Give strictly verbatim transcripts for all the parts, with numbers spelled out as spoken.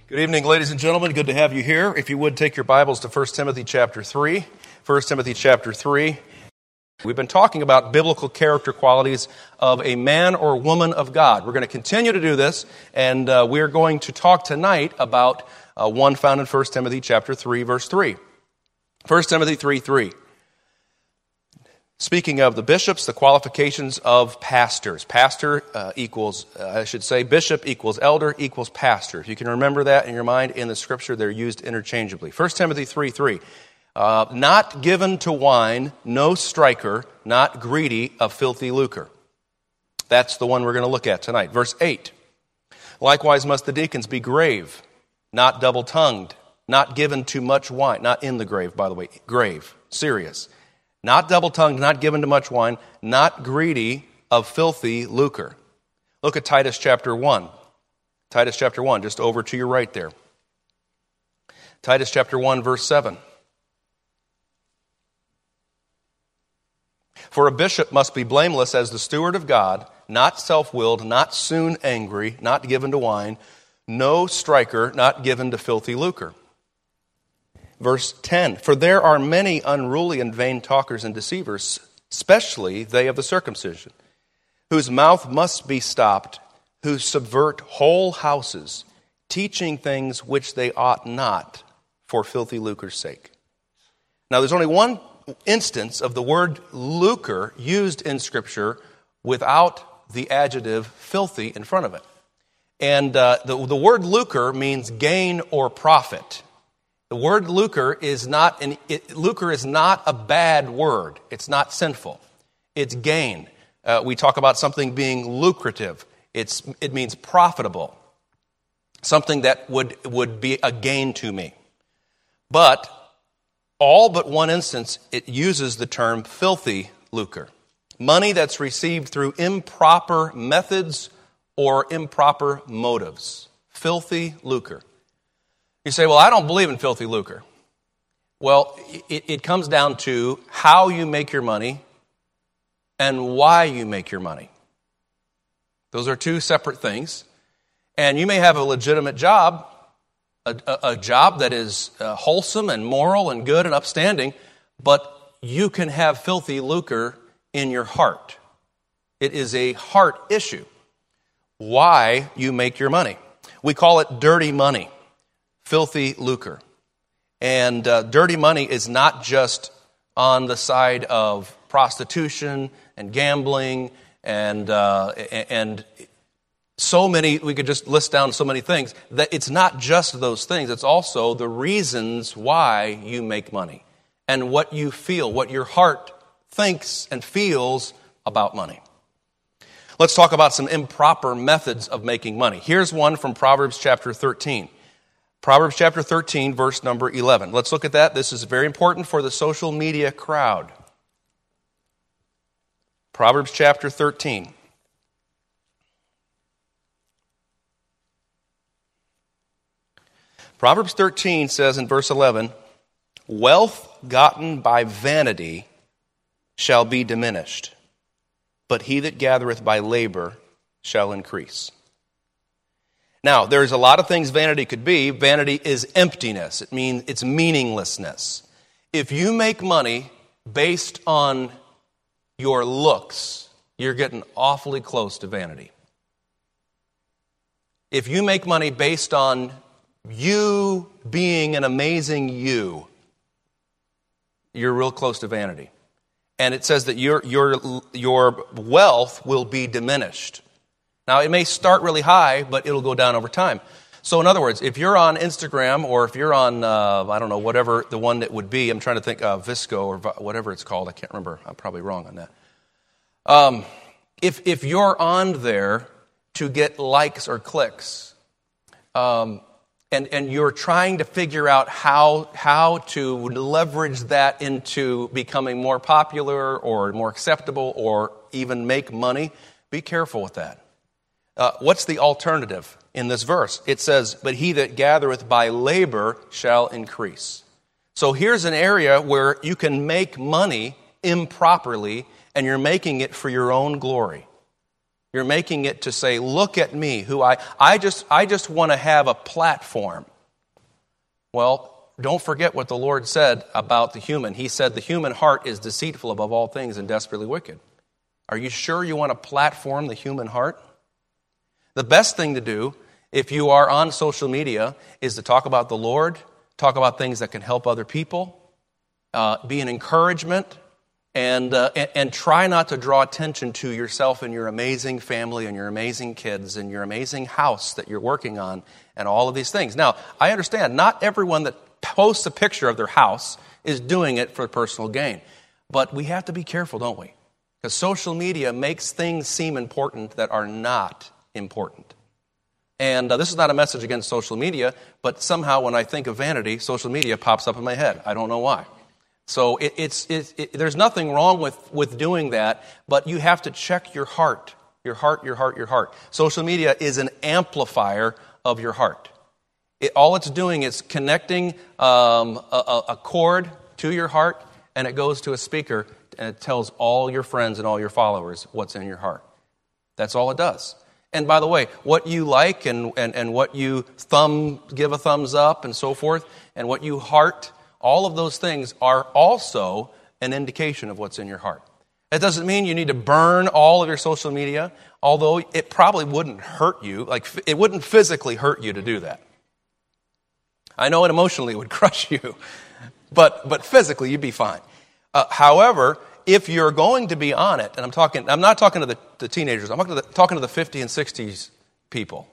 Good evening, ladies and gentlemen. Good to have you here. If you would take your Bibles to First Timothy chapter three. First Timothy chapter three. We've been talking about biblical character qualities of a man or woman of God. We're going to continue to do this, and uh, we're going to talk tonight about uh, one found in First Timothy chapter three, verse three. First Timothy three, three. Speaking of the bishops, the qualifications of pastors. Pastor uh, equals, uh, I should say, bishop equals elder equals pastor. If you can remember that in your mind, in the Scripture, they're used interchangeably. First Timothy three, three. Uh, not given to wine, no striker, not greedy of filthy lucre. That's the one we're going to look at tonight. Verse eight. Likewise must the deacons be grave, not double-tongued, not given to much wine. Not in the grave, by the way. Grave. Serious. Not double-tongued, not given to much wine, not greedy of filthy lucre. Look at Titus chapter one. Titus chapter one, just over to your right there. Titus chapter one, verse seven. For a bishop must be blameless as the steward of God, not self-willed, not soon angry, not given to wine, no striker, not given to filthy lucre. Verse ten, for there are many unruly and vain talkers and deceivers, especially they of the circumcision, whose mouth must be stopped, who subvert whole houses, teaching things which they ought not for filthy lucre's sake. Now there's only one instance of the word lucre used in Scripture without the adjective filthy in front of it. And uh, the, the word lucre means gain or profit. The word lucre is not an it, lucre is not a bad word. It's not sinful. It's gain. Uh, we talk about something being lucrative. It's it means profitable. Something that would would be a gain to me. But all but one instance, it uses the term filthy lucre. Money that's received through improper methods or improper motives. Filthy lucre. You say, well, I don't believe in filthy lucre. Well, it, it comes down to how you make your money and why you make your money. Those are two separate things. And you may have a legitimate job, a, a, a job that is uh, wholesome and moral and good and upstanding, but you can have filthy lucre in your heart. It is a heart issue. Why you make your money. We call it dirty money. Filthy lucre. And uh, dirty money is not just on the side of prostitution and gambling and uh, and so many, we could just list down so many things, that it's not just those things, it's also the reasons why you make money and what you feel, what your heart thinks and feels about money. Let's talk about some improper methods of making money. Here's one from Proverbs chapter thirteen. Proverbs chapter thirteen, verse number eleven. Let's look at that. This is very important for the social media crowd. Proverbs chapter thirteen. Proverbs thirteen says in verse eleven, wealth gotten by vanity shall be diminished, but he that gathereth by labor shall increase. Now, there's a lot of things vanity could be. Vanity is emptiness. It means it's meaninglessness. If you make money based on your looks, you're getting awfully close to vanity. If you make money based on you being an amazing you, you're real close to vanity. And it says that your your your wealth will be diminished. Now, it may start really high, but it'll go down over time. So, in other words, if you're on Instagram or if you're on, uh, I don't know, whatever the one that would be, I'm trying to think, uh, Visco or whatever it's called. I can't remember. I'm probably wrong on that. Um, if if you're on there to get likes or clicks, um, and and you're trying to figure out how how to leverage that into becoming more popular or more acceptable or even make money, be careful with that. Uh, what's the alternative in this verse? It says, but he that gathereth by labor shall increase. So here's an area where you can make money improperly, and you're making it for your own glory. You're making it to say, look at me, who I, I just, I just want to have a platform. Well, don't forget what the Lord said about the human. He said the human heart is deceitful above all things and desperately wicked. Are you sure you want to platform the human heart? The best thing to do, if you are on social media, is to talk about the Lord, talk about things that can help other people, uh, be an encouragement, and, uh, and and try not to draw attention to yourself and your amazing family and your amazing kids and your amazing house that you're working on and all of these things. Now, I understand not everyone that posts a picture of their house is doing it for personal gain. But we have to be careful, don't we? Because social media makes things seem important that are not important. And uh, this is not a message against social media, but somehow when I think of vanity, social media pops up in my head. I don't know why. So it, it's it, it, there's nothing wrong with, with doing that, but you have to check your heart, your heart, your heart, your heart. Social media is an amplifier of your heart. It, all it's doing is connecting um, a, a cord to your heart, and it goes to a speaker, and it tells all your friends and all your followers what's in your heart. That's all it does. And by the way, what you like and, and, and what you thumb, give a thumbs up and so forth, and what you heart, all of those things are also an indication of what's in your heart. It doesn't mean you need to burn all of your social media, although it probably wouldn't hurt you. Like, it wouldn't physically hurt you to do that. I know it emotionally would crush you, but but physically you'd be fine. Uh, however, if you're going to be on it, and I'm talking, I'm not talking to the, the teenagers. I'm talking to the, talking to the fifty and sixties people.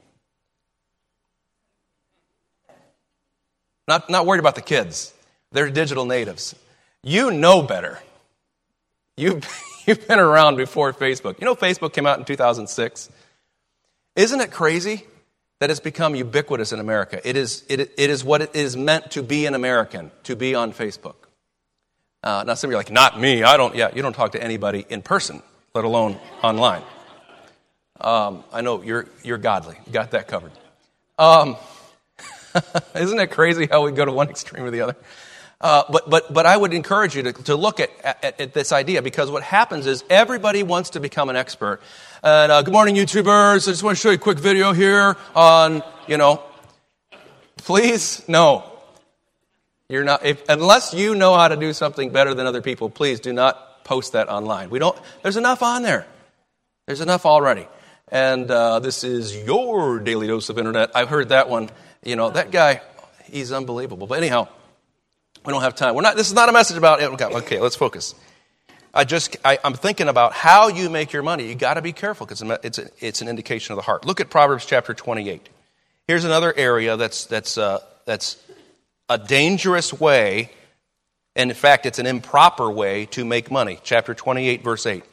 Not not worried about the kids. They're digital natives. You know better. You've you've been around before Facebook. You know, Facebook came out in two thousand six. Isn't it crazy that it's become ubiquitous in America? It is, it, it is what it is meant to be an American, to be on Facebook. Uh, now, some of you are like, not me. I don't, yeah, you don't talk to anybody in person, let alone online. Um, I know you're you're godly. You got that covered. Um, isn't it crazy how we go to one extreme or the other? Uh, but but but I would encourage you to, to look at, at, at this idea, because what happens is everybody wants to become an expert. And uh, good morning, YouTubers. I just want to show you a quick video here on, you know, please, no. You're not, if, unless you know how to do something better than other people, please do not post that online. We don't, there's enough on there. There's enough already. And uh, this is your daily dose of internet. I've heard that one. You know, that guy, he's unbelievable. But anyhow, we don't have time. We're not. This is not a message about it. Okay, okay, let's focus. I just, I, I'm thinking about how you make your money. You got to be careful, because it's a, it's an indication of the heart. Look at Proverbs chapter twenty-eight. Here's another area that's that's uh, that's a dangerous way, and in fact, it's an improper way to make money. Chapter twenty-eight, verse eight.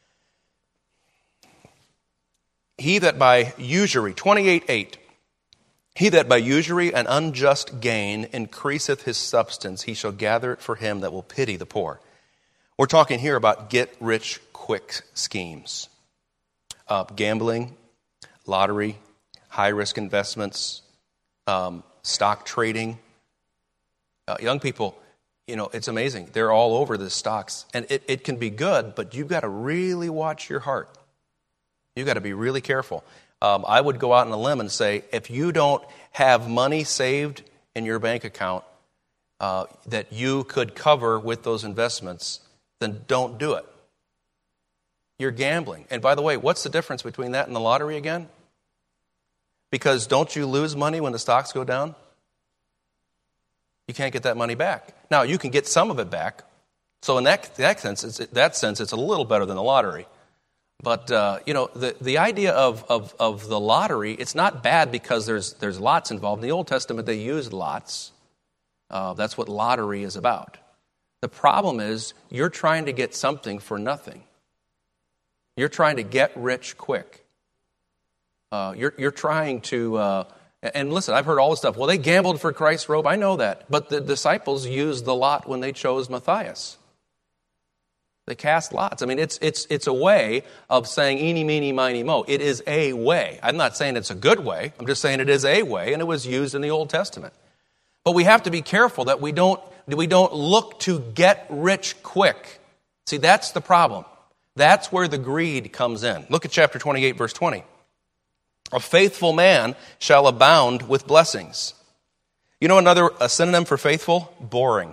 He that by usury, twenty-eight eight. He that by usury and unjust gain increaseth his substance, he shall gather it for him that will pity the poor. We're talking here about get-rich-quick schemes. Uh, gambling, lottery, high-risk investments, um, stock trading. Uh, young people, you know, it's amazing. They're all over the stocks. And it, it can be good, but you've got to really watch your heart. You've got to be really careful. Um, I would go out on a limb and say, if you don't have money saved in your bank account uh, that you could cover with those investments, then don't do it. You're gambling. And by the way, what's the difference between that and the lottery again? Because don't you lose money when the stocks go down? You can't get that money back. Now, you can get some of it back. So in that, that sense, it's, that sense, it's a little better than the lottery. But, uh, you know, the, the idea of, of, of the lottery, it's not bad because there's there's lots involved. In the Old Testament, they used lots. Uh, that's what lottery is about. The problem is you're trying to get something for nothing. You're trying to get rich quick. Uh, you're, you're trying to, uh, and listen, I've heard all this stuff. Well, they gambled for Christ's robe. I know that. But the disciples used the lot when they chose Matthias. They cast lots. I mean, it's it's it's a way of saying eeny, meeny, miny, mo. It is a way. I'm not saying it's a good way. I'm just saying it is a way, and it was used in the Old Testament. But we have to be careful that we don't we don't look to get rich quick. See, that's the problem. That's where the greed comes in. Look at chapter twenty-eight, verse twenty. A faithful man shall abound with blessings. You know another a synonym for faithful? Boring.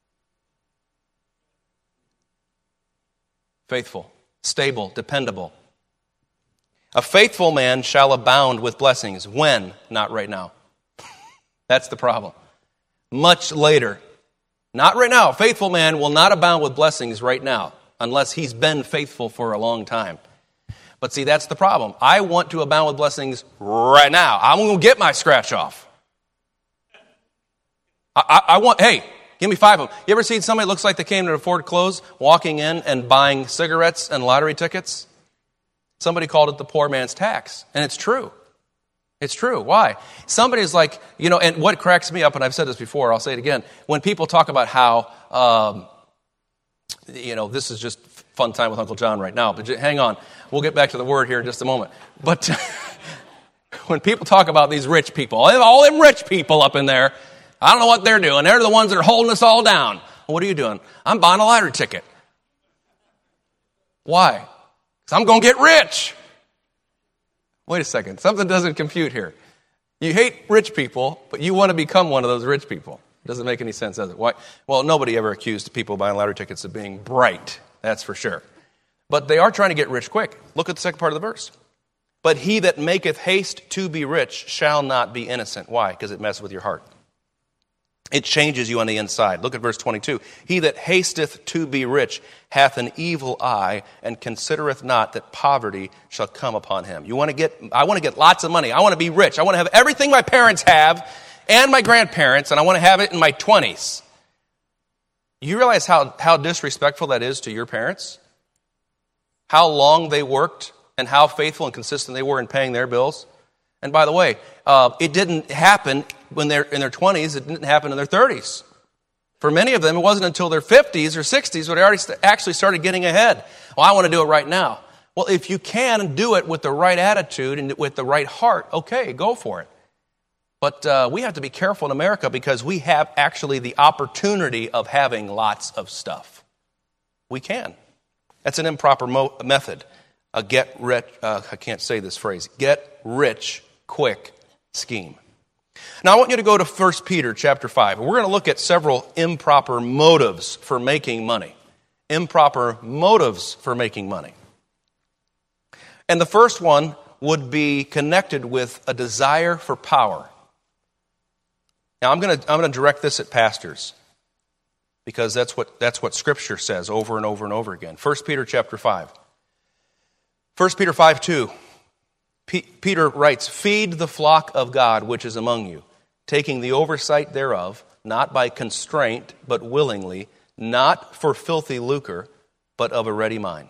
Faithful, stable, dependable. A faithful man shall abound with blessings. When? Not right now. That's the problem. Much later. Not right now. A faithful man will not abound with blessings right now unless he's been faithful for a long time. But see, that's the problem. I want to abound with blessings right now. I'm going to get my scratch off. I, I, I want, hey, give me five of them. You ever seen somebody that looks like they came to afford clothes, walking in and buying cigarettes and lottery tickets? Somebody called it the poor man's tax. And it's true. It's true. Why? Somebody's like, you know, and what cracks me up, and I've said this before, I'll say it again, when people talk about how, um, you know, this is just fun time with Uncle John right now, but hang on. We'll get back to the word here in just a moment. But when people talk about these rich people, all them rich people up in there, I don't know what they're doing. They're the ones that are holding us all down. What are you doing? I'm buying a lottery ticket. Why? Because I'm going to get rich. Wait a second. Something doesn't compute here. You hate rich people, but you want to become one of those rich people. It doesn't make any sense, does it? Why? Well, nobody ever accused people buying lottery tickets of being bright. That's for sure. But they are trying to get rich quick. Look at the second part of the verse. But he that maketh haste to be rich shall not be innocent. Why? Because it messes with your heart. It changes you on the inside. Look at verse twenty-two. He that hasteth to be rich hath an evil eye, and considereth not that poverty shall come upon him. You want to get, I want to get lots of money. I want to be rich. I want to have everything my parents have and my grandparents, and I want to have it in my twenties. You realize how, how disrespectful that is to your parents? How long they worked and how faithful and consistent they were in paying their bills? And by the way, uh, it didn't happen when they're in their twenties. It didn't happen in their thirties. For many of them, it wasn't until their fifties or sixties where they already st- actually started getting ahead. Well, I want to do it right now. Well, if you can do it with the right attitude and with the right heart, okay, go for it. But uh, we have to be careful in America because we have actually the opportunity of having lots of stuff. We can. That's an improper mo- method. A get rich, uh, I can't say this phrase, get rich quick scheme. Now I want you to go to First Peter chapter five. We're going to look at several improper motives for making money. Improper motives for making money. And the first one would be connected with a desire for power. Now I'm going to I'm going to direct this at pastors because that's what that's what Scripture says over and over and over again. First Peter chapter five. First Peter five two. P- Peter writes, "Feed the flock of God which is among you, taking the oversight thereof, not by constraint, but willingly, not for filthy lucre, but of a ready mind."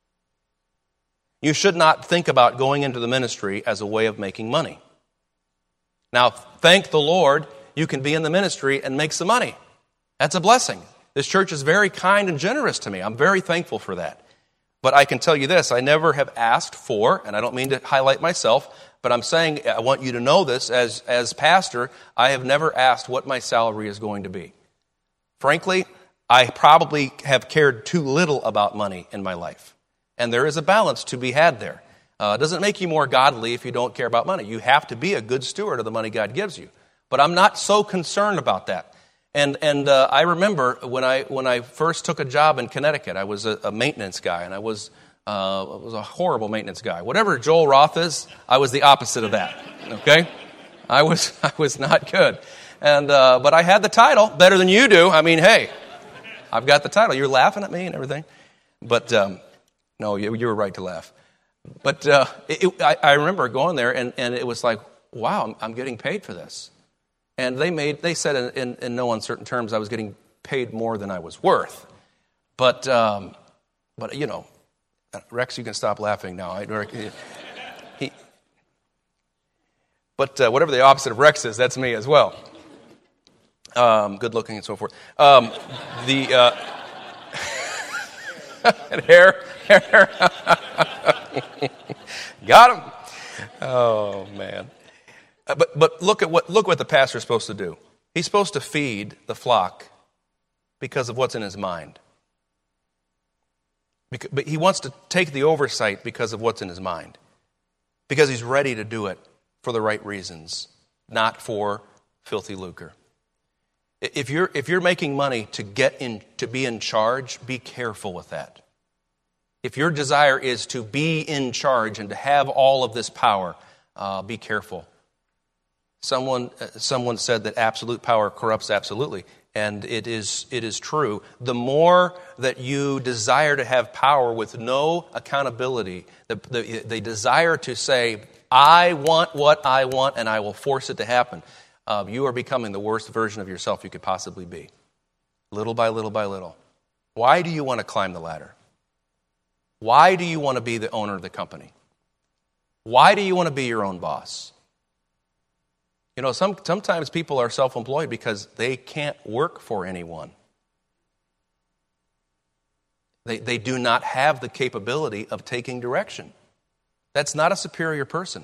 You should not think about going into the ministry as a way of making money. Now, thank the Lord, you can be in the ministry and make some money. That's a blessing. This church is very kind and generous to me. I'm very thankful for that. But I can tell you this, I never have asked for, and I don't mean to highlight myself, but I'm saying, I want you to know this, as, as pastor, I have never asked what my salary is going to be. Frankly, I probably have cared too little about money in my life. And there is a balance to be had there. Uh, it doesn't make you more godly if you don't care about money. You have to be a good steward of the money God gives you. But I'm not so concerned about that. And and uh, I remember when I when I first took a job in Connecticut, I was a, a maintenance guy, and I was uh, was a horrible maintenance guy. Whatever Joel Roth is, I was the opposite of that. Okay, I was I was not good, and uh, but I had the title better than you do. I mean, hey, I've got the title. You're laughing at me and everything, but um, no, you, you were right to laugh. But uh, it, it, I, I remember going there, and, and it was like, wow, I'm, I'm getting paid for this. And they made they said in, in, in no uncertain terms I was getting paid more than I was worth. But, um, but you know, Rex, you can stop laughing now. I, he, but uh, whatever the opposite of Rex is, that's me as well. Um, good looking and so forth. Um, the uh, and hair, hair. Got him. Oh, man. Uh, but but look at what look what the pastor is supposed to do. He's supposed to feed the flock because of what's in his mind. But he wants to take the oversight because of what's in his mind. Because he's ready to do it for the right reasons, not for filthy lucre. If you're, if you're making money to get in, to be in charge, be careful with that. If your desire is to be in charge and to have all of this power, uh, be careful. Someone, uh, someone said that absolute power corrupts absolutely. And it is it is true. The more that you desire to have power with no accountability, the, the, the desire to say, I want what I want and I will force it to happen, uh, you are becoming the worst version of yourself you could possibly be. Little by little by little. Why do you want to climb the ladder? Why do you want to be the owner of the company? Why do you want to be your own boss? You know, some, sometimes people are self-employed because they can't work for anyone. They, they do not have the capability of taking direction. That's not a superior person.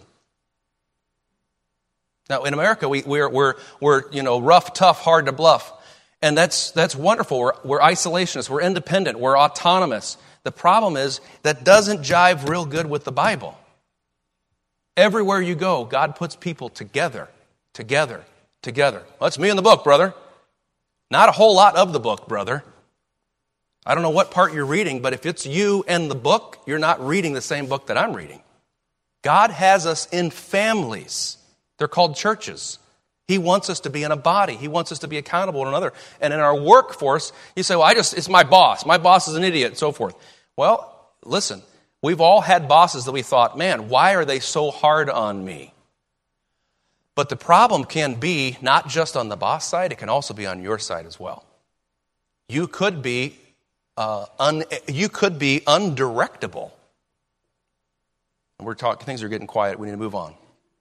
Now, in America, we, we're, we're, we're, you know, rough, tough, hard to bluff. And that's, that's wonderful. We're, we're isolationists. We're independent. We're autonomous. The problem is that doesn't jive real good with the Bible. Everywhere you go, God puts people together. Together, together. Well, that's me in the book, brother. Not a whole lot of the book, brother. I don't know what part you're reading, but if it's you and the book, you're not reading the same book that I'm reading. God has us in families. They're called churches. He wants us to be in a body. He wants us to be accountable to another. And in our workforce, you say, well, I just, it's my boss. My boss is an idiot, and so forth. Well, listen, we've all had bosses that we thought, man, why are they so hard on me? But the problem can be not just on the boss side, it can also be on your side as well. You could be uh, un, you could be undirectable. And we're talking, things are getting quiet, we need to move on.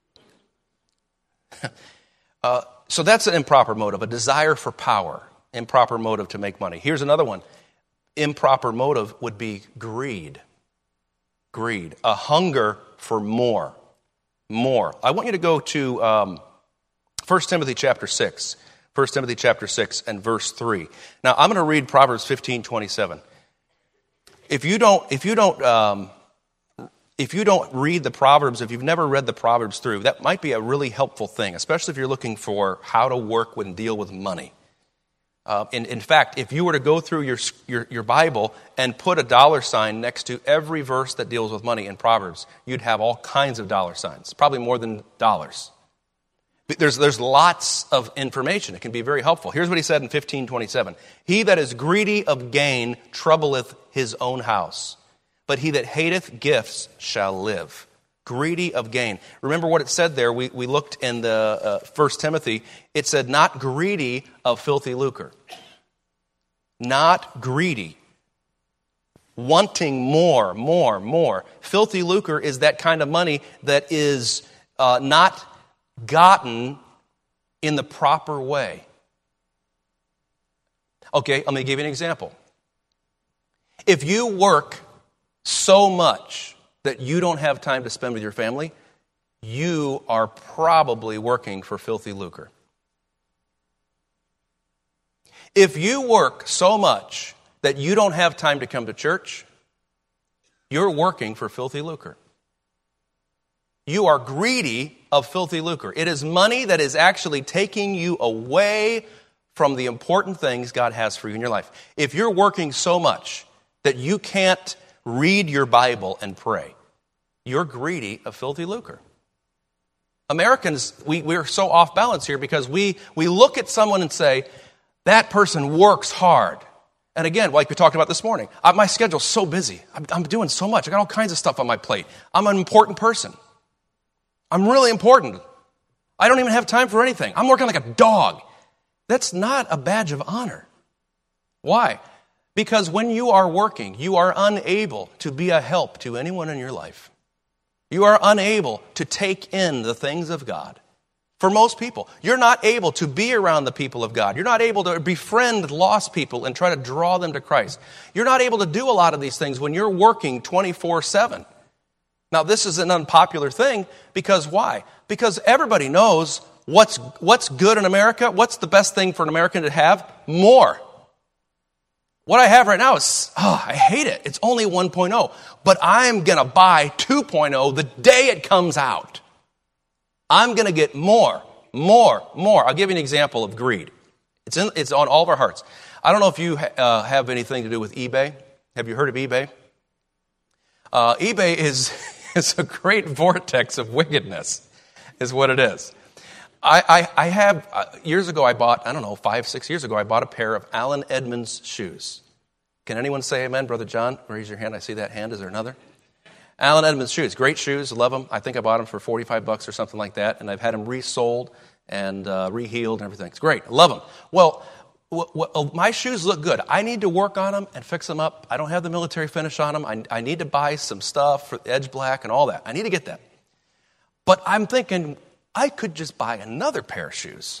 uh, so that's an improper motive, a desire for power, improper motive to make money. Here's another one. Improper motive would be greed. Greed, a hunger for more. More. I want you to go to um, First Timothy chapter six. First Timothy chapter six and verse three. Now, I'm going to read Proverbs fifteen twenty-seven. If you don't, if you don't, um, if you don't read the Proverbs, if you've never read the Proverbs through, that might be a really helpful thing, especially if you're looking for how to work and deal with money. Uh, in, in fact, if you were to go through your, your your Bible and put a dollar sign next to every verse that deals with money in Proverbs, you'd have all kinds of dollar signs, probably more than dollars. There's, there's lots of information. It can be very helpful. Here's what he said in fifteen twenty-seven. He that is greedy of gain troubleth his own house, but he that hateth gifts shall live. Greedy of gain. Remember what it said there. We, we looked in the uh, First Timothy. It said, not greedy of filthy lucre. Not greedy. Wanting more, more, more. Filthy lucre is that kind of money that is uh, not gotten in the proper way. Okay, let me give you an example. If you work so much that you don't have time to spend with your family, you are probably working for filthy lucre. If you work so much that you don't have time to come to church, you're working for filthy lucre. You are greedy of filthy lucre. It is money that is actually taking you away from the important things God has for you in your life. If you're working so much that you can't read your Bible and pray, you're greedy of filthy lucre. Americans, we, we're so off balance here because we, we look at someone and say, that person works hard. And again, like we talked about this morning, I, my schedule's so busy. I'm, I'm doing so much. I got all kinds of stuff on my plate. I'm an important person. I'm really important. I don't even have time for anything. I'm working like a dog. That's not a badge of honor. Why? Because when you are working, you are unable to be a help to anyone in your life. You are unable to take in the things of God. For most people, you're not able to be around the people of God. You're not able to befriend lost people and try to draw them to Christ. You're not able to do a lot of these things when you're working twenty-four seven. Now, this is an unpopular thing because why? Because everybody knows what's, what's good in America. What's the best thing for an American to have? More. What I have right now is, oh, I hate it. It's only one point oh. But I'm going to buy two point oh the day it comes out. I'm going to get more, more, more. I'll give you an example of greed. It's in, it's on all of our hearts. I don't know if you uh, have anything to do with eBay. Have you heard of eBay? Uh, eBay is, is a great vortex of wickedness, is what it is. I, I, I have, uh, years ago I bought, I don't know, five, six years ago, I bought a pair of Allen Edmonds shoes. Can anyone say amen? Brother John, raise your hand. I see that hand. Is there another? Allen Edmonds shoes. Great shoes. Love them. I think I bought them for forty-five bucks or something like that, and I've had them resold and uh, rehealed and everything. It's great. I love them. Well, w- w- my shoes look good. I need to work on them and fix them up. I don't have the military finish on them. I, I need to buy some stuff for edge black and all that. I need to get that. But I'm thinking I could just buy another pair of shoes.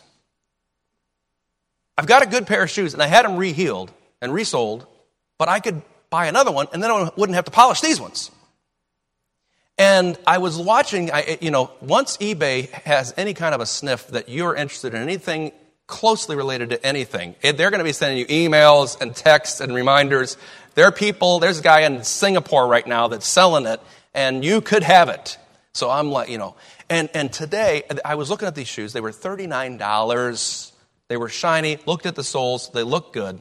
I've got a good pair of shoes, and I had them rehealed and resold, but I could buy another one, and then I wouldn't have to polish these ones. And I was watching, I, you know, once eBay has any kind of a sniff that you're interested in anything closely related to anything, they're going to be sending you emails and texts and reminders. There are people, there's a guy in Singapore right now that's selling it, and you could have it. So I'm like, you know, and, and today I was looking at these shoes. They were thirty-nine dollars. They were shiny, looked at the soles, they looked good.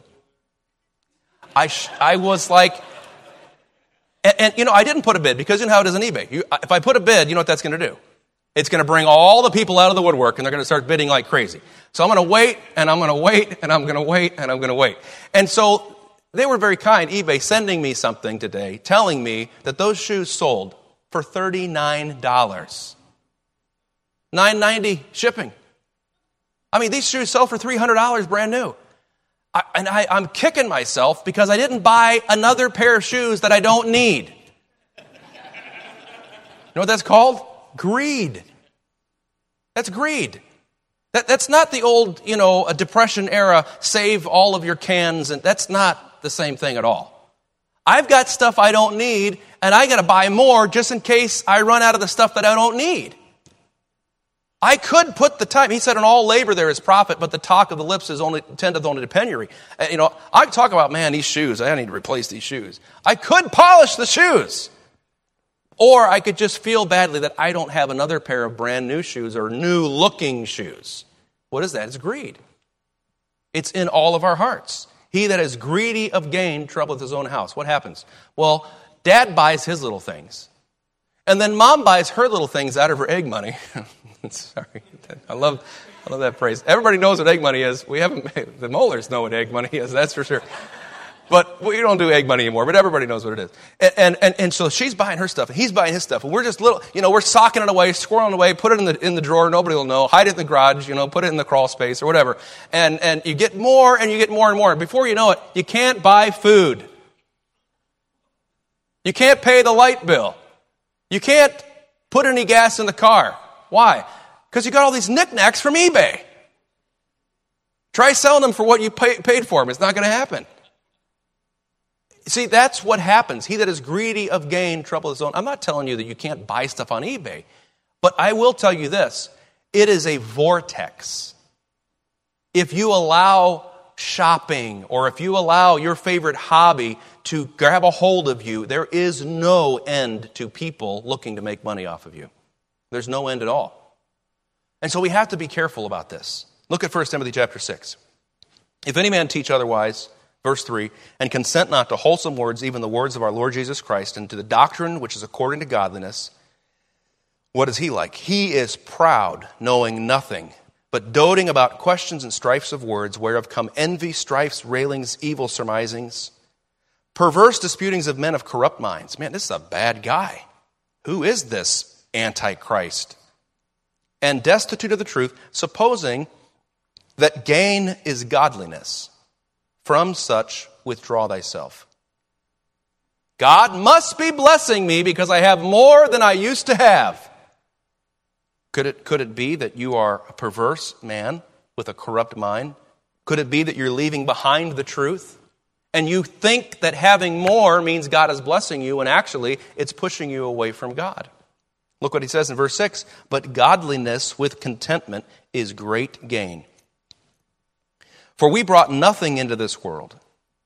I sh- I was like, and, and, you know, I didn't put a bid because you know how it is on eBay. You, if I put a bid, you know what that's going to do? It's going to bring all the people out of the woodwork, and they're going to start bidding like crazy. So I'm going to wait, and I'm going to wait, and I'm going to wait, and I'm going to wait. And so they were very kind, eBay, sending me something today, telling me that those shoes sold for thirty-nine dollars. nine ninety shipping. I mean, these shoes sell for three hundred dollars brand new. I, and I, I'm kicking myself because I didn't buy another pair of shoes that I don't need. You know what that's called? Greed. That's greed. That, that's not the old, you know, a Depression era, save all of your cans, and that's not the same thing at all. I've got stuff I don't need, and I got to buy more just in case I run out of the stuff that I don't need. I could put the time. He said, in all labor there is profit, but the talk of the lips is only tendeth only to penury. Uh, you know, I talk about, man, these shoes, I need to replace these shoes. I could polish the shoes. Or I could just feel badly that I don't have another pair of brand new shoes or new looking shoes. What is that? It's greed. It's in all of our hearts. He that is greedy of gain troubleth his own house. What happens? Well, dad buys his little things. And then mom buys her little things out of her egg money. Sorry. I love I love that phrase. Everybody knows what egg money is. We haven't, the Mollers know what egg money is, that's for sure. But we don't do egg money anymore, but everybody knows what it is. And, and, and, and so she's buying her stuff, and he's buying his stuff. And we're just little, you know, we're socking it away, squirreling it away, put it in the in the drawer, nobody will know, hide it in the garage, you know, put it in the crawl space or whatever. And, and you get more and you get more and more. And before you know it, you can't buy food. You can't pay the light bill. You can't put any gas in the car. Why? Because you got all these knickknacks from eBay. Try selling them for what you pay, paid for them. It's not going to happen. See, that's what happens. He that is greedy of gain troubleth his own. I'm not telling you that you can't buy stuff on eBay, but I will tell you this. It is a vortex. If you allow shopping or if you allow your favorite hobby to grab a hold of you, there is no end to people looking to make money off of you. There's no end at all. And so we have to be careful about this. Look at First Timothy chapter six. If any man teach otherwise, verse three, and consent not to wholesome words, even the words of our Lord Jesus Christ, and to the doctrine which is according to godliness, what is he like? He is proud, knowing nothing, but doting about questions and strifes of words, whereof come envy, strifes, railings, evil surmisings, perverse disputings of men of corrupt minds. Man, this is a bad guy. Who is this Antichrist? And destitute of the truth, supposing that gain is godliness. From such withdraw thyself. God must be blessing me because I have more than I used to have. Could it, could it be that you are a perverse man with a corrupt mind? Could it be that you're leaving behind the truth? And you think that having more means God is blessing you, and actually it's pushing you away from God. Look what he says in verse six. But godliness with contentment is great gain. For we brought nothing into this world,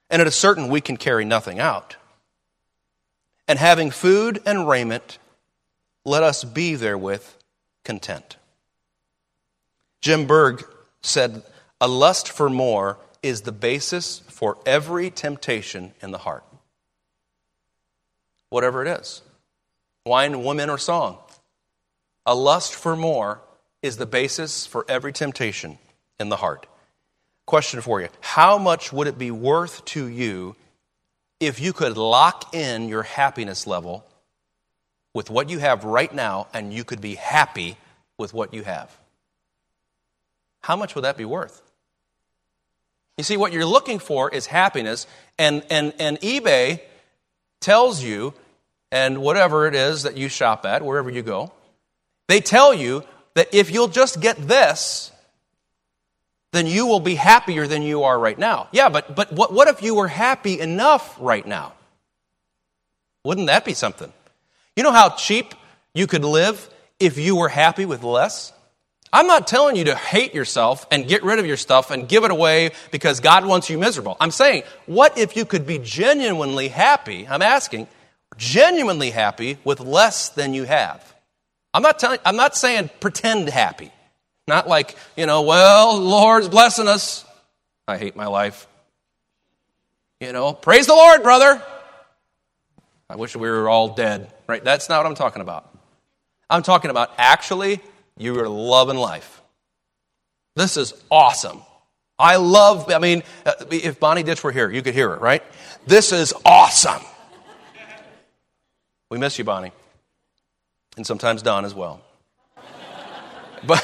and it is certain we can carry nothing out. And having food and raiment, let us be therewith content. Jim Berg said, a lust for more is the basis for every temptation in the heart. Whatever it is. Wine, women, or song. A lust for more is the basis for every temptation in the heart. Question for you. How much would it be worth to you if you could lock in your happiness level with what you have right now and you could be happy with what you have? How much would that be worth? You see, what you're looking for is happiness, and, and, and eBay tells you, and whatever it is that you shop at, wherever you go, they tell you that if you'll just get this, then you will be happier than you are right now. Yeah, but, but what, what if you were happy enough right now? Wouldn't that be something? You know how cheap you could live if you were happy with less? I'm not telling you to hate yourself and get rid of your stuff and give it away because God wants you miserable. I'm saying, what if you could be genuinely happy? I'm asking, genuinely happy with less than you have? I'm not telling. I'm not saying pretend happy. Not like, you know, well, the Lord's blessing us. I hate my life. You know, praise the Lord, brother. I wish we were all dead. Right? That's not what I'm talking about. I'm talking about actually you are loving life. This is awesome. I love, I mean, if Bonnie Ditch were here, you could hear her, right? This is awesome. We miss you, Bonnie. And sometimes Don as well. But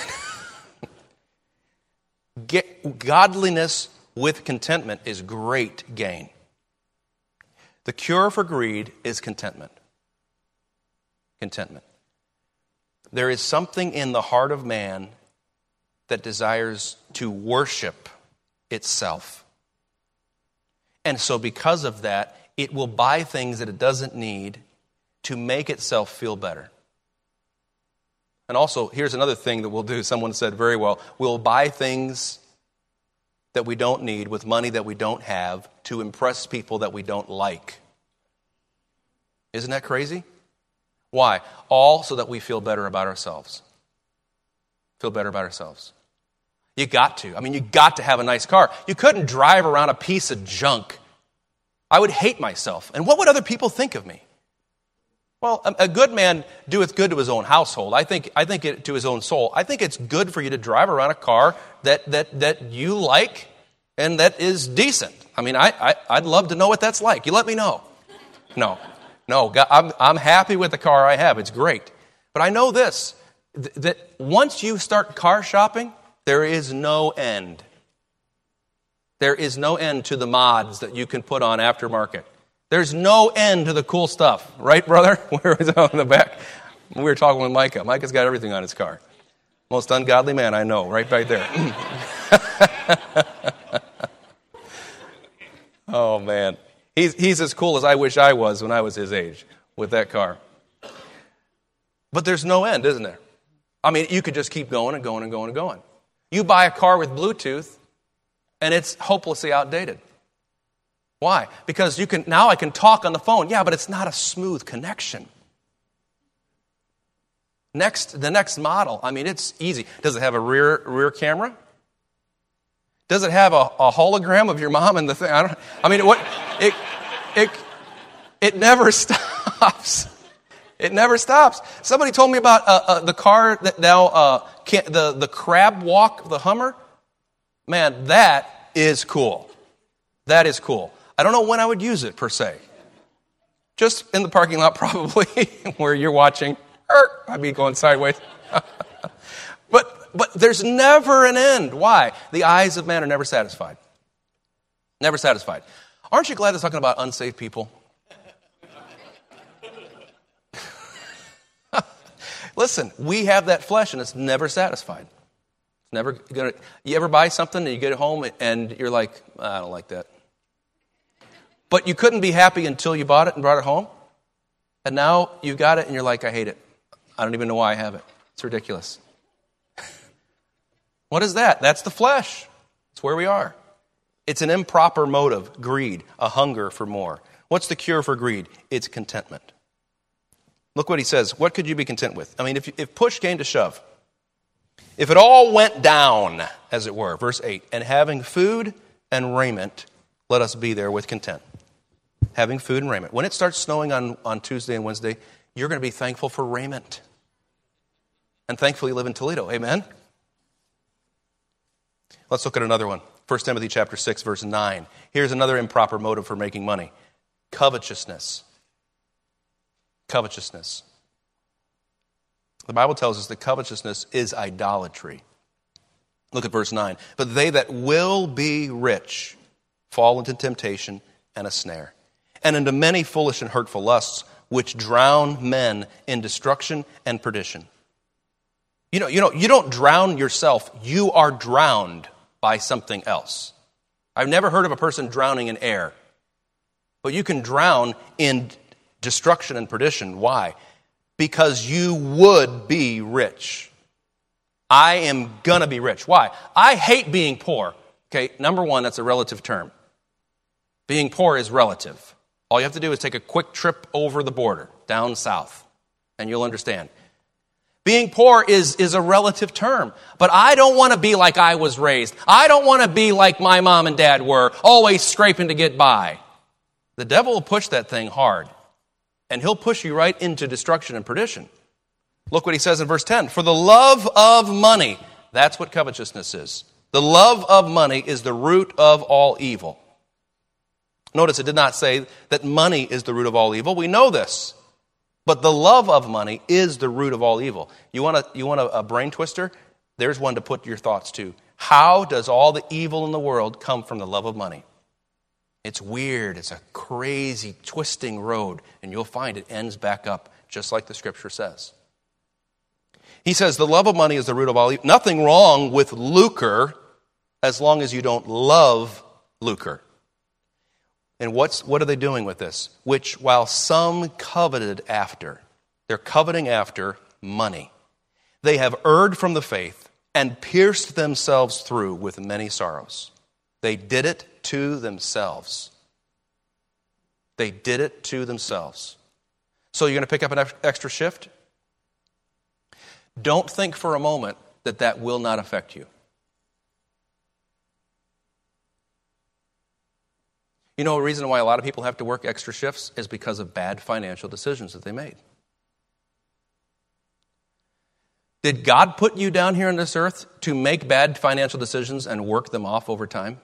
get, godliness with contentment is great gain. The cure for greed is contentment. Contentment. There is something in the heart of man that desires to worship itself. And so because of that, it will buy things that it doesn't need to make itself feel better. And also, here's another thing that we'll do. Someone said very well, we'll buy things that we don't need with money that we don't have to impress people that we don't like. Isn't that crazy? Why? All so that we feel better about ourselves. Feel better about ourselves. You got to. I mean, you got to have a nice car. You couldn't drive around a piece of junk. I would hate myself. And what would other people think of me? Well, a good man doeth good to his own household. I think I think it to his own soul. I think it's good for you to drive around a car that that that you like and that is decent. I mean, I, I I'd love to know what that's like. You let me know. No, no, I'm I'm happy with the car I have. It's great. But I know this, that once you start car shopping, there is no end. There is no end to the mods that you can put on aftermarket. There's no end to the cool stuff. Right, brother? Where is it on the back? We were talking with Micah. Micah's got everything on his car. Most ungodly man I know, right back there. Oh, man. He's, he's as cool as I wish I was when I was his age with that car. But there's no end, isn't there? I mean, you could just keep going and going and going and going. You buy a car with Bluetooth, and it's hopelessly outdated. Why? Because you can now I can talk on the phone. Yeah, but it's not a smooth connection. Next, the next model, I mean, it's easy. Does it have a rear rear camera? Does it have a, a hologram of your mom and the thing? I don't. I mean, what? It it it never stops. It never stops. Somebody told me about uh, uh, the car that now uh, can, the the crab walk, the Hummer. Man, that is cool. That is cool. I don't know when I would use it, per se. Just in the parking lot, probably, where you're watching. I'd be going sideways. but but there's never an end. Why? The eyes of man are never satisfied. Never satisfied. Aren't you glad it's talking about unsaved people? Listen, we have that flesh, and it's never satisfied. It's never gonna. You ever buy something, and you get it home, and you're like, I don't like that. But you couldn't be happy until you bought it and brought it home. And now you've got it and you're like, I hate it. I don't even know why I have it. It's ridiculous. What is that? That's the flesh. It's where we are. It's an improper motive, greed, a hunger for more. What's the cure for greed? It's contentment. Look what he says. What could you be content with? I mean, if, if push came to shove, if it all went down, as it were, verse eight, and having food and raiment, let us be there with content. Having food and raiment. When it starts snowing on, on Tuesday and Wednesday, you're going to be thankful for raiment. And thankfully live in Toledo. Amen? Let's look at another one. First Timothy chapter six, verse nine. Here's another improper motive for making money. Covetousness. Covetousness. The Bible tells us that covetousness is idolatry. Look at verse nine. But they that will be rich fall into temptation and a snare, and into many foolish and hurtful lusts, which drown men in destruction and perdition. You know, you know, you don't drown yourself. You are drowned by something else. I've never heard of a person drowning in air. But you can drown in destruction and perdition. Why? Because you would be rich. I am going to be rich. Why? I hate being poor. Okay, number one, that's a relative term. Being poor is relative. All you have to do is take a quick trip over the border, down south, and you'll understand. Being poor is, is a relative term. But I don't want to be like I was raised. I don't want to be like my mom and dad were, always scraping to get by. The devil will push that thing hard. And he'll push you right into destruction and perdition. Look what he says in verse ten. For the love of money, that's what covetousness is. The love of money is the root of all evil. Notice it did not say that money is the root of all evil. We know this. But the love of money is the root of all evil. You want a, you want a, a brain twister? There's one to put your thoughts to. How does all the evil in the world come from the love of money? It's weird. It's a crazy, twisting road. And you'll find it ends back up, just like the scripture says. He says the love of money is the root of all evil. Nothing wrong with lucre as long as you don't love lucre. And what's what are they doing with this? Which, while some coveted after, they're coveting after money. They have erred from the faith and pierced themselves through with many sorrows. They did it to themselves. They did it to themselves. So you're going to pick up an extra shift? Don't think for a moment that that will not affect you. You know, a reason why a lot of people have to work extra shifts is because of bad financial decisions that they made. Did God put you down here on this earth to make bad financial decisions and work them off over time?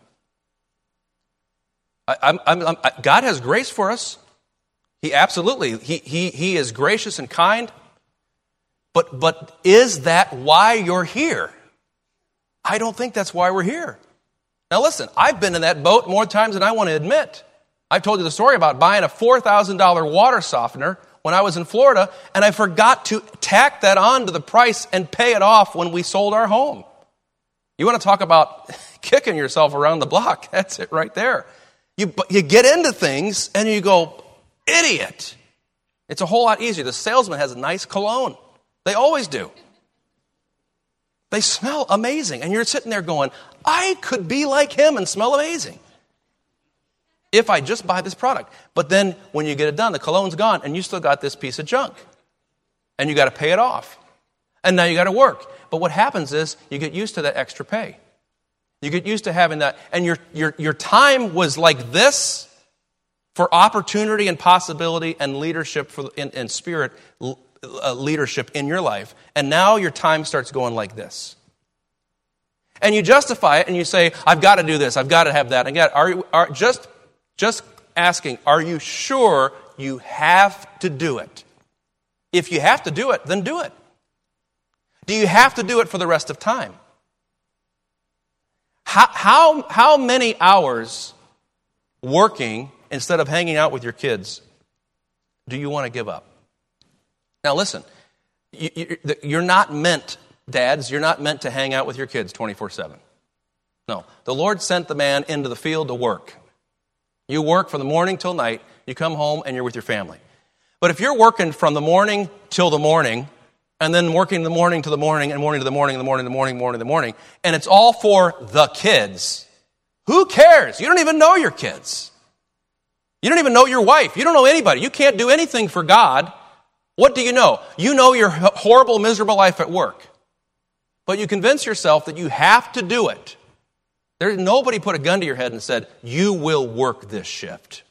I, I'm, I'm, I'm, God has grace for us. He absolutely, he, he, he is gracious and kind. But, but is that why you're here? I don't think that's why we're here. Now listen, I've been in that boat more times than I want to admit. I've told you the story about buying a four thousand dollars water softener when I was in Florida, and I forgot to tack that on to the price and pay it off when we sold our home. You want to talk about kicking yourself around the block? That's it right there. You, you get into things and you go, idiot. It's a whole lot easier. The salesman has a nice cologne. They always do. They smell amazing. And you're sitting there going, I could be like him and smell amazing if I just buy this product. But then when you get it done, the cologne's gone and you still got this piece of junk. And you got to pay it off. And now you got to work. But what happens is you get used to that extra pay. You get used to having that. And your your your time was like this for opportunity and possibility and leadership for in, in spirit uh, leadership in your life. And now your time starts going like this. And you justify it and you say, I've got to do this. I've got to have that. And yet, are you are just just asking, are you sure you have to do it? If you have to do it, then do it. Do you have to do it for the rest of time? How, how, how many hours working instead of hanging out with your kids do you want to give up? Now listen, you, you, you're not meant, dads, you're not meant to hang out with your kids twenty-four seven. No, the Lord sent the man into the field to work. You work from the morning till night, you come home and you're with your family. But if you're working from the morning till the morning, and then working the morning to the morning, and morning to the morning, and the morning to the morning, morning to the morning, and it's all for the kids, who Who cares? You don't even know your kids. You don't even know your wife. You don't know anybody. You can't do anything for God. What do you know? You know your horrible, miserable life at work. But you convince yourself that you have to do it. There's nobody put a gun to your head and said, you will work this shift.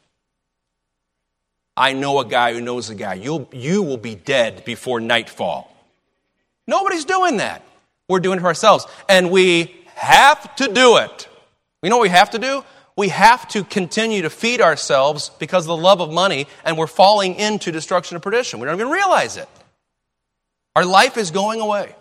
I know a guy who knows a guy. You'll, you will be dead before nightfall. Nobody's doing that. We're doing it ourselves. And we have to do it. You know what we have to do? We have to continue to feed ourselves because of the love of money, and we're falling into destruction and perdition. We don't even realize it. Our life is going away.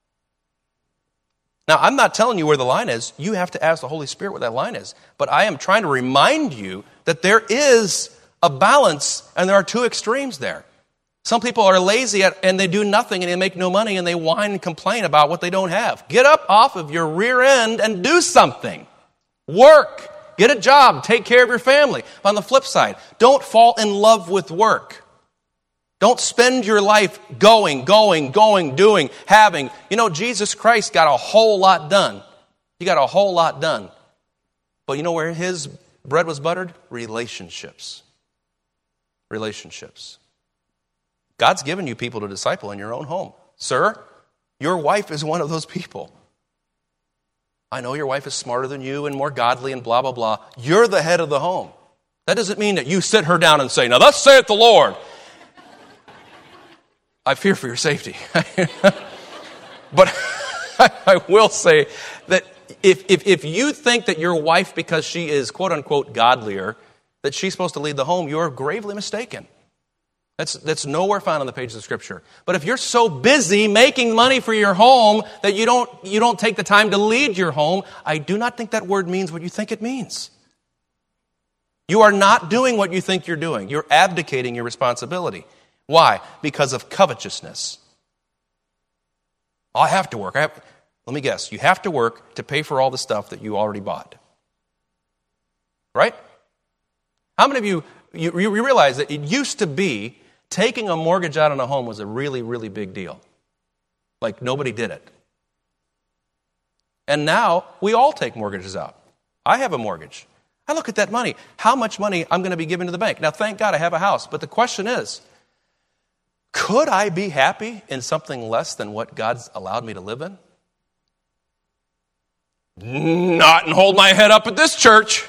Now, I'm not telling you where the line is. You have to ask the Holy Spirit where that line is. But I am trying to remind you that there is a balance, and there are two extremes there. Some people are lazy at, and they do nothing, and they make no money, and they whine and complain about what they don't have. Get up off of your rear end and do something. Work. Get a job. Take care of your family. But on the flip side, don't fall in love with work. Don't spend your life going, going, going, doing, having. You know, Jesus Christ got a whole lot done. He got a whole lot done. But you know where his bread was buttered? Relationships. Relationships. God's given you people to disciple in your own home. Sir, your wife is one of those people. I know your wife is smarter than you and more godly and blah, blah, blah. You're the head of the home. That doesn't mean that you sit her down and say, now thus saith the Lord. I fear for your safety. But I will say that if, if, if you think that your wife, because she is quote unquote godlier, that she's supposed to lead the home, you're gravely mistaken. That's, that's nowhere found on the pages of Scripture. But if you're so busy making money for your home that you don't, you don't take the time to lead your home, I do not think that word means what you think it means. You are not doing what you think you're doing. You're abdicating your responsibility. Why? Because of covetousness. I have to work. I have, let me guess. You have to work to pay for all the stuff that you already bought. Right? How many of you, you, you realize that it used to be taking a mortgage out on a home was a really, really big deal. Like nobody did it. And now we all take mortgages out. I have a mortgage. I look at that money. How much money I'm going to be giving to the bank. Now, thank God I have a house. But the question is, could I be happy in something less than what God's allowed me to live in? Not and hold my head up at this church.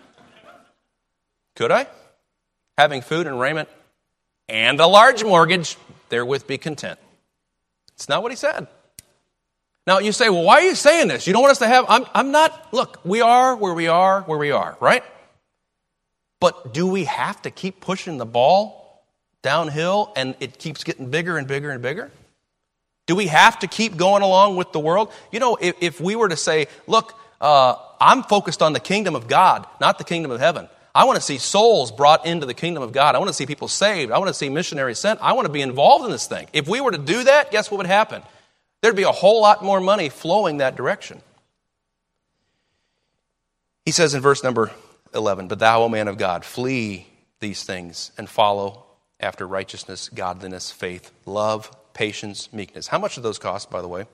Could I? Having food and raiment and a large mortgage, therewith be content. It's not what he said. Now you say, well, why are you saying this? You don't want us to have, I'm, I'm not, look, we are where we are, where we are, right? But do we have to keep pushing the ball downhill and it keeps getting bigger and bigger and bigger? Do we have to keep going along with the world? You know, if, if we were to say, look, uh, I'm focused on the kingdom of God, not the kingdom of heaven. I want to see souls brought into the kingdom of God. I want to see people saved. I want to see missionaries sent. I want to be involved in this thing. If we were to do that, guess what would happen? There'd be a whole lot more money flowing that direction. He says in verse number eleven, but thou, O man of God, flee these things and follow after righteousness, godliness, faith, love, patience, meekness. How much do those cost, by the way?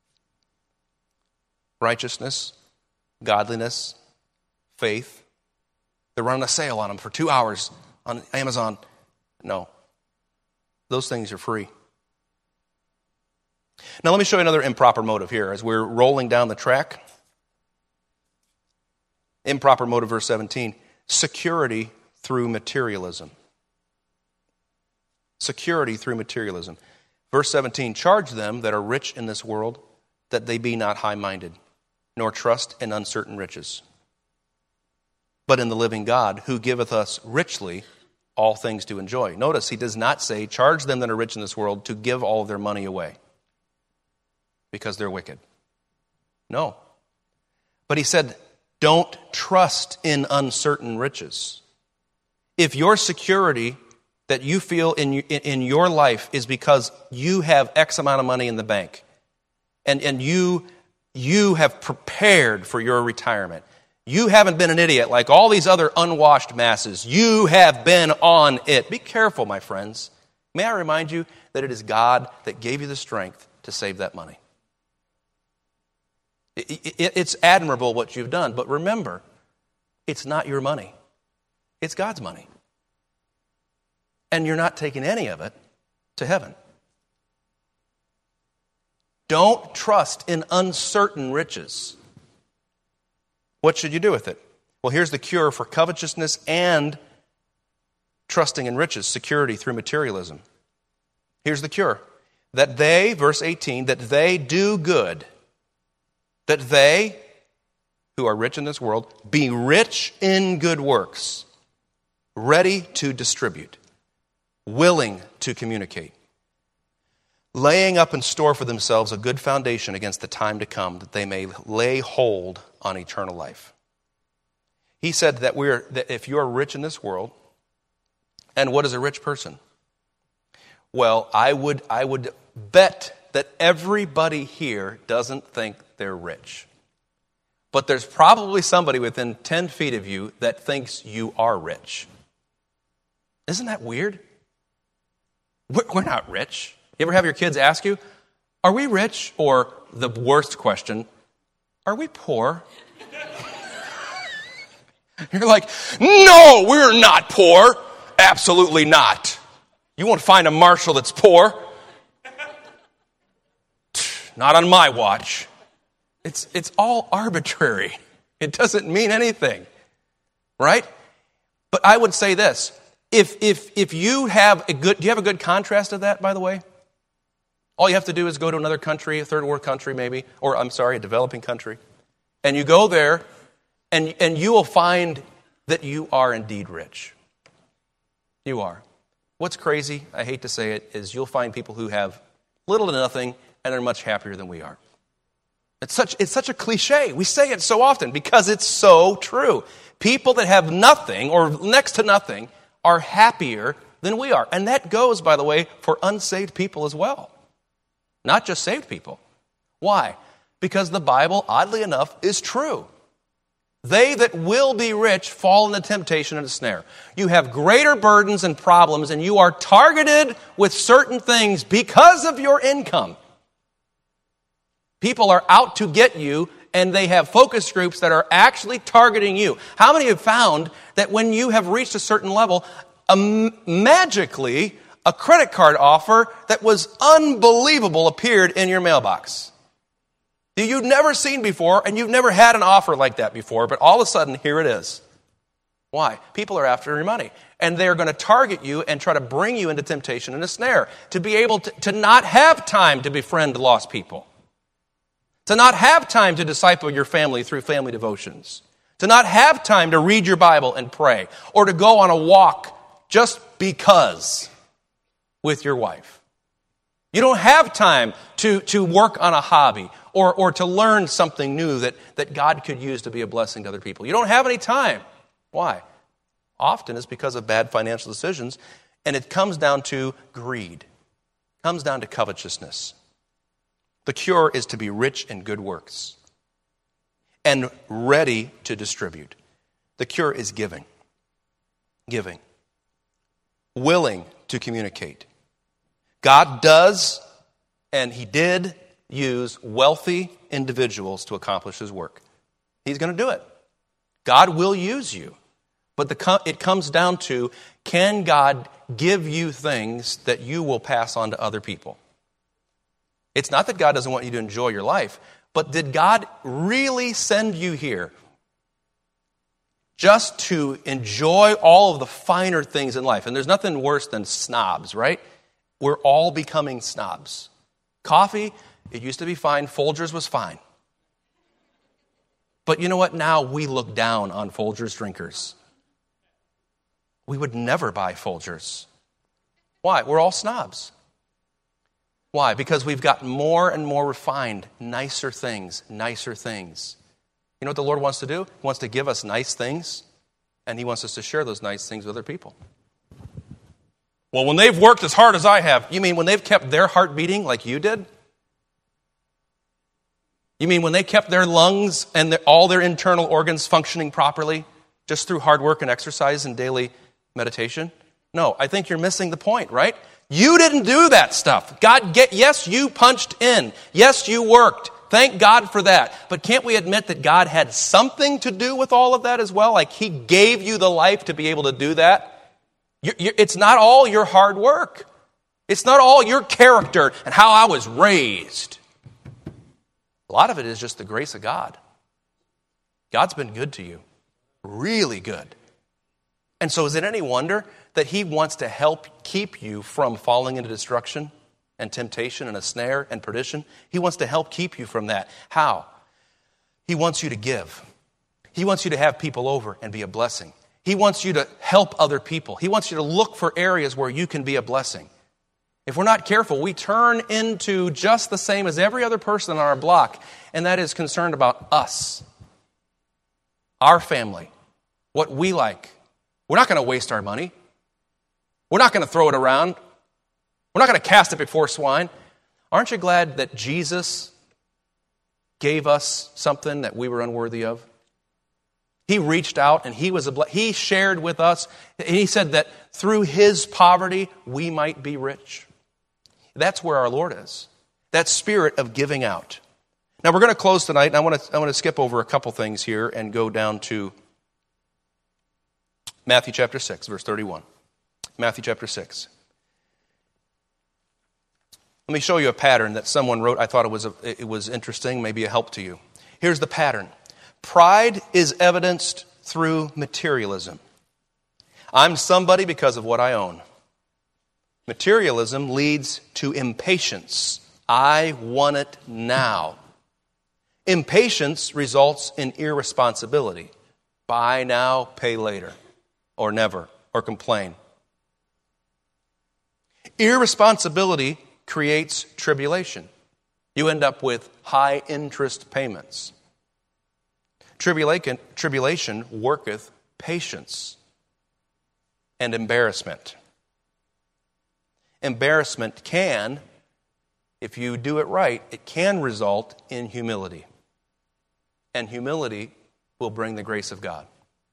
Righteousness, godliness, faith. They're running a sale on them for two hours on Amazon. No. Those things are free. Now let me show you another improper motive here as we're rolling down the track. Improper motive, verse seventeen. Security through materialism. Security through materialism. Verse seventeen, charge them that are rich in this world that they be not high-minded, nor trust in uncertain riches, but in the living God, who giveth us richly all things to enjoy. Notice he does not say, charge them that are rich in this world to give all of their money away because they're wicked. No. But he said, don't trust in uncertain riches. If your security that you feel in in your life is because you have X amount of money in the bank, and, and you, you have prepared for your retirement, you haven't been an idiot like all these other unwashed masses. You have been on it. Be careful, my friends. May I remind you that it is God that gave you the strength to save that money. It, it, it's admirable what you've done, but remember, It's not your money. It's God's money. And you're not taking any of it to heaven. Don't trust in uncertain riches. What should you do with it? Well, here's the cure for covetousness and trusting in riches, security through materialism. Here's the cure. That they, verse eighteen, that they do good. That they, who are rich in this world, be rich in good works, ready to distribute, willing to communicate, laying up in store for themselves a good foundation against the time to come, that they may lay hold on eternal life. He said that we're that if you are rich in this world, and what is a rich person? Well, I would I would bet that everybody here doesn't think they're rich. But there's probably somebody within ten feet of you that thinks you are rich. Isn't that weird? We're not rich. You ever have your kids ask you, are we rich? Or the worst question, are we poor? You're like, no, we're not poor. Absolutely not. You won't find a Marshall that's poor. Not on my watch. It's it's all arbitrary. It doesn't mean anything. Right? But I would say this. If if if you have a good, do you have a good contrast of that, by the way? All you have to do is go to another country, a third world country maybe, or I'm sorry, a developing country. And you go there, and, and you will find that you are indeed rich. You are. What's crazy, I hate to say it, is you'll find people who have little to nothing and are much happier than we are. It's such, it's such a cliche. We say it so often because it's so true. People that have nothing or next to nothing are happier than we are. And that goes, by the way, for unsaved people as well. Not just saved people. Why? Because the Bible, oddly enough, is true. They that will be rich fall into temptation and a snare. You have greater burdens and problems, and you are targeted with certain things because of your income. People are out to get you, and they have focus groups that are actually targeting you. How many have found that when you have reached a certain level, um, magically a credit card offer that was unbelievable appeared in your mailbox? That you've never seen before, and you've never had an offer like that before, but all of a sudden, here it is. Why? People are after your money, and they're going to target you and try to bring you into temptation and a snare, to be able to, to not have time to befriend lost people, to not have time to disciple your family through family devotions, to not have time to read your Bible and pray, or to go on a walk just because with your wife. You don't have time to, to work on a hobby or, or to learn something new that, that God could use to be a blessing to other people. You don't have any time. Why? Often it's because of bad financial decisions, and it comes down to greed. It comes down to covetousness. The cure is to be rich in good works and ready to distribute. The cure is giving. Giving. Willing to communicate. God does, and he did, use wealthy individuals to accomplish his work. He's going to do it. God will use you. But the, it comes down to, can God give you things that you will pass on to other people? It's not that God doesn't want you to enjoy your life, but did God really send you here just to enjoy all of the finer things in life? And there's nothing worse than snobs, right? We're all becoming snobs. Coffee, it used to be fine. Folgers was fine. But you know what? Now we look down on Folgers drinkers. We would never buy Folgers. Why? We're all snobs. Why? Because we've gotten more and more refined, nicer things, nicer things. You know what the Lord wants to do? He wants to give us nice things, and he wants us to share those nice things with other people. Well, when they've worked as hard as I have, you mean when they've kept their heart beating like you did? You mean when they kept their lungs and their, all their internal organs functioning properly just through hard work and exercise and daily meditation? No, I think you're missing the point, right? You didn't do that stuff. God, get, yes, you punched in. Yes, you worked. Thank God for that. But can't we admit that God had something to do with all of that as well? Like he gave you the life to be able to do that. You're, you're, it's not all your hard work. It's not all your character and how I was raised. A lot of it is just the grace of God. God's been good to you. Really good. And so is it any wonder that he wants to help keep you from falling into destruction and temptation and a snare and perdition? He wants to help keep you from that. How? He wants you to give. He wants you to have people over and be a blessing. He wants you to help other people. He wants you to look for areas where you can be a blessing. If we're not careful, we turn into just the same as every other person on our block, and that is concerned about us, our family, what we like. We're not going to waste our money. We're not going to throw it around. We're not going to cast it before swine. Aren't you glad that Jesus gave us something that we were unworthy of? He reached out and he was a he shared with us. And he said that through his poverty we might be rich. That's where our Lord is. That spirit of giving out. Now we're going to close tonight, and I want to I want to skip over a couple things here and go down to Matthew chapter six, verse thirty-one. Matthew chapter six. Let me show you a pattern that someone wrote. I thought it was a, it was interesting, maybe a help to you. Here's the pattern. Pride is evidenced through materialism. I'm somebody because of what I own. Materialism leads to impatience. I want it now. Impatience results in irresponsibility. Buy now, pay later, or never, or complain. Irresponsibility creates tribulation. You end up with high interest payments. Tribulation, tribulation worketh patience and embarrassment. Embarrassment can, if you do it right, it can result in humility. And humility will bring the grace of God.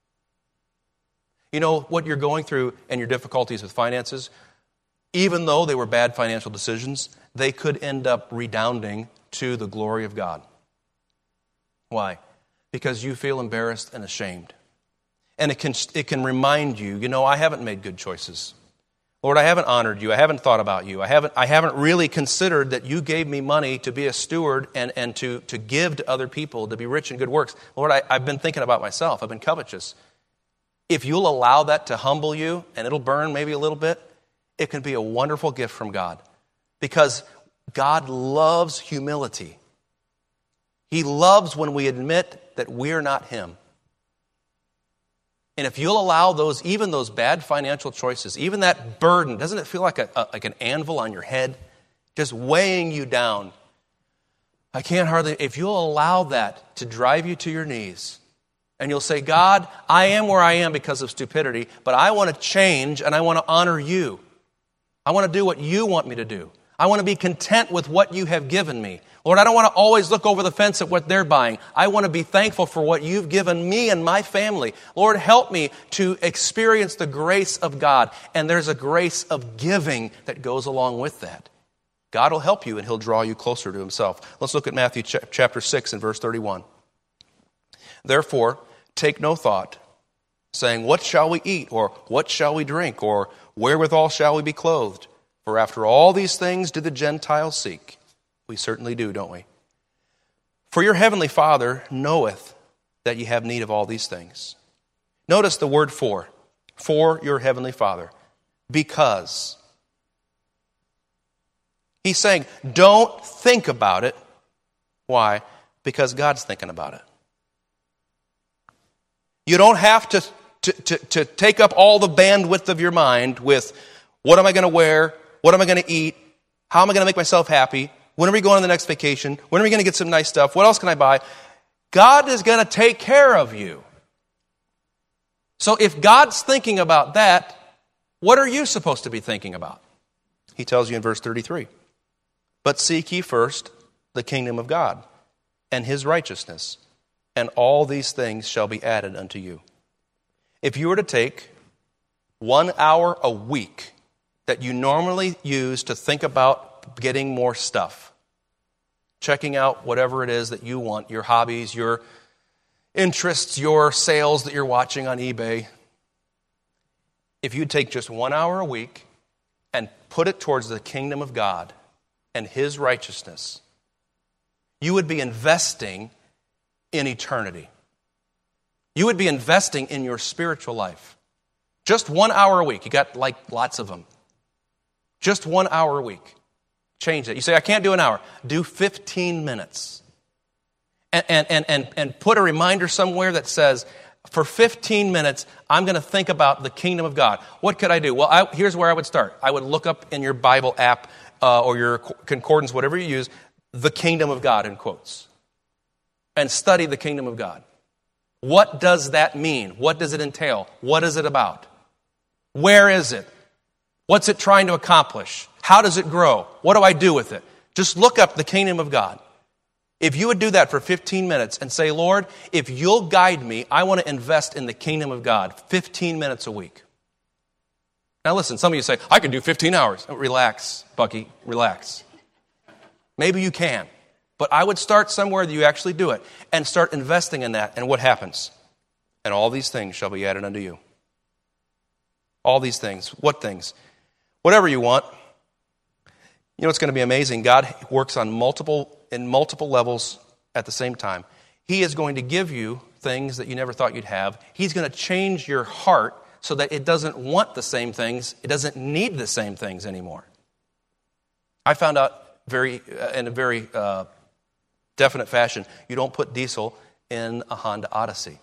You know, what you're going through and your difficulties with finances, even though they were bad financial decisions, they could end up redounding to the glory of God. Why? Because you feel embarrassed and ashamed. And it can, it can remind you, you know, I haven't made good choices. Lord, I haven't honored you. I haven't thought about you. I haven't, I haven't really considered that you gave me money to be a steward and, and to, to give to other people, to be rich in good works. Lord, I, I've been thinking about myself. I've been covetous. If you'll allow that to humble you, and it'll burn maybe a little bit, it can be a wonderful gift from God. Because God loves humility. He loves when we admit that we're not him. And if you'll allow those, even those bad financial choices, even that burden, doesn't it feel like a, a like an anvil on your head, just weighing you down? I can't hardly, if you'll allow that to drive you to your knees, and you'll say, God, I am where I am because of stupidity, but I want to change and I want to honor you. I want to do what you want me to do. I want to be content with what you have given me. Lord, I don't want to always look over the fence at what they're buying. I want to be thankful for what you've given me and my family. Lord, help me to experience the grace of God. And there's a grace of giving that goes along with that. God will help you and he'll draw you closer to himself. Let's look at Matthew chapter six and verse thirty-one. Therefore, take no thought, saying, what shall we eat? Or what shall we drink? Or wherewithal shall we be clothed? For after all these things do the Gentiles seek. We certainly do, don't we? For your heavenly Father knoweth that ye have need of all these things. Notice the word for. For your heavenly Father. Because. He's saying, don't think about it. Why? Because God's thinking about it. You don't have to, to, to, to take up all the bandwidth of your mind with, what am I going to wear? What am I going to eat? How am I going to make myself happy? When are we going on the next vacation? When are we going to get some nice stuff? What else can I buy? God is going to take care of you. So if God's thinking about that, what are you supposed to be thinking about? He tells you in verse thirty-three. But seek ye first the kingdom of God and his righteousness, and all these things shall be added unto you. If you were to take one hour a week that you normally use to think about getting more stuff, checking out whatever it is that you want, your hobbies, your interests, your sales that you're watching on eBay. If you take just one hour a week and put it towards the kingdom of God and His righteousness, you would be investing in eternity. You would be investing in your spiritual life. Just one hour a week. You got like lots of them. Just one hour a week. Change it. You say, I can't do an hour. Do fifteen minutes. And, and, and, and, and put a reminder somewhere that says, for fifteen minutes, I'm going to think about the kingdom of God. What could I do? Well, I, here's where I would start. I would look up in your Bible app uh, or your concordance, whatever you use, the kingdom of God in quotes. And study the kingdom of God. What does that mean? What does it entail? What is it about? Where is it? What's it trying to accomplish? How does it grow? What do I do with it? Just look up the kingdom of God. If you would do that for fifteen minutes and say, Lord, if you'll guide me, I want to invest in the kingdom of God fifteen minutes a week. Now listen, some of you say, I can do fifteen hours. Relax, Bucky, relax. Maybe you can. But I would start somewhere that you actually do it and start investing in that. And what happens? And all these things shall be added unto you. All these things. What things? Whatever you want. You know, it's going to be amazing. God works on multiple, in multiple levels at the same time. He is going to give you things that you never thought you'd have. He's going to change your heart so that it doesn't want the same things. It doesn't need the same things anymore. I found out very, uh, in a very uh, definite fashion, you don't put diesel in a Honda Odyssey.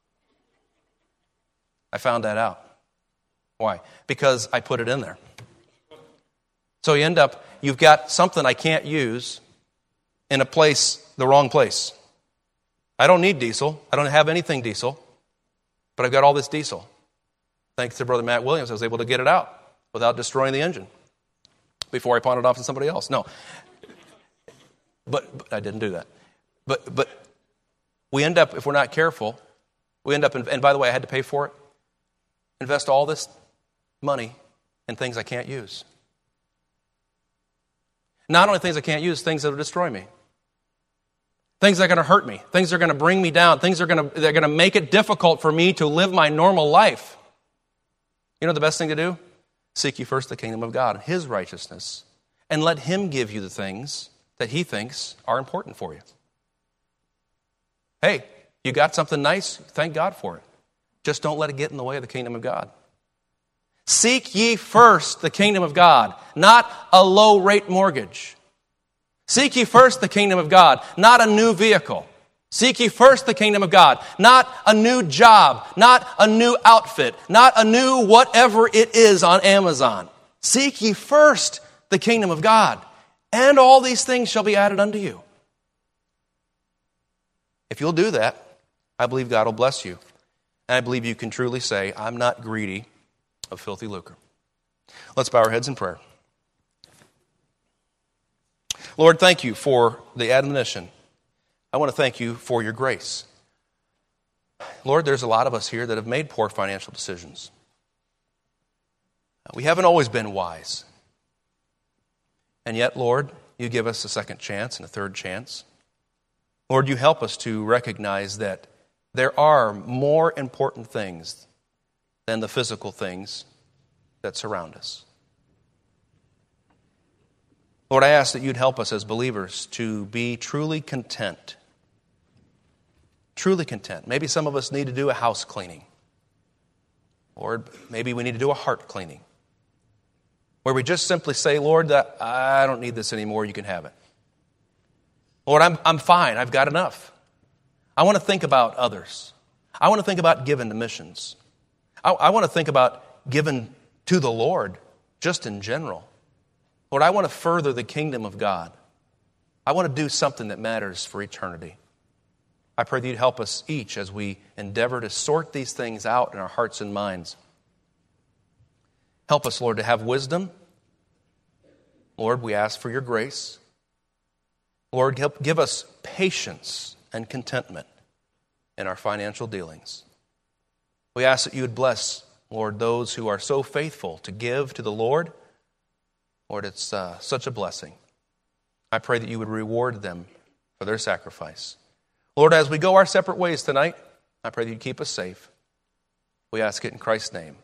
I found that out. Why? Because I put it in there. So you end up, you've got something I can't use in a place, the wrong place. I don't need diesel. I don't have anything diesel. But I've got all this diesel. Thanks to Brother Matt Williams, I was able to get it out without destroying the engine before I pawned it off to somebody else. No. But, but I didn't do that. But but we end up, if we're not careful, we end up, in, and by the way, I had to pay for it, invest all this money in things I can't use. Not only things I can't use, things that will destroy me. Things that are going to hurt me. Things that are going to bring me down. Things that are going to, that are going to make it difficult for me to live my normal life. You know the best thing to do? Seek ye first the kingdom of God and His righteousness, and let Him give you the things that He thinks are important for you. Hey, you got something nice? Thank God for it. Just don't let it get in the way of the kingdom of God. Seek ye first the kingdom of God, not a low-rate mortgage. Seek ye first the kingdom of God, not a new vehicle. Seek ye first the kingdom of God, not a new job, not a new outfit, not a new whatever it is on Amazon. Seek ye first the kingdom of God, and all these things shall be added unto you. If you'll do that, I believe God will bless you. And I believe you can truly say, I'm not greedy of filthy lucre. Let's bow our heads in prayer. Lord, thank you for the admonition. I want to thank you for your grace. Lord, there's a lot of us here that have made poor financial decisions. We haven't always been wise. And yet, Lord, you give us a second chance and a third chance. Lord, you help us to recognize that there are more important things than the physical things that surround us. Lord, I ask that you'd help us as believers to be truly content. Truly content. Maybe some of us need to do a house cleaning. Lord, maybe we need to do a heart cleaning. Where we just simply say, Lord, that I don't need this anymore, you can have it. Lord, I'm, I'm fine, I've got enough. I want to think about others. I want to think about giving to missions. I, I want to think about giving to the Lord, just in general. Lord, I want to further the kingdom of God. I want to do something that matters for eternity. I pray that you'd help us each as we endeavor to sort these things out in our hearts and minds. Help us, Lord, to have wisdom. Lord, we ask for your grace. Lord, help give us patience and contentment in our financial dealings. We ask that you would bless, Lord, those who are so faithful to give to the Lord. Lord, it's uh, such a blessing. I pray that you would reward them for their sacrifice. Lord, as we go our separate ways tonight, I pray that you keep us safe. We ask it in Christ's name.